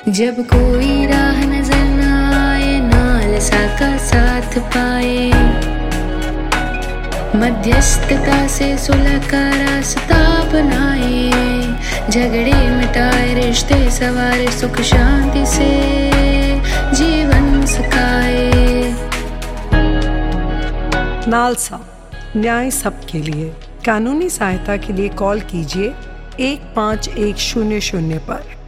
जब कोई राह नजर न आए, नालसा का साथ पाए, मध्यस्थता से सुलह का रास्ता बनाए, झगड़े मिटाए, रिश्ते सवारे, सुख शांति से जीवन सकाए। नालसा, न्याय सबके लिए। कानूनी सहायता के लिए कॉल कीजिए 1510 पर।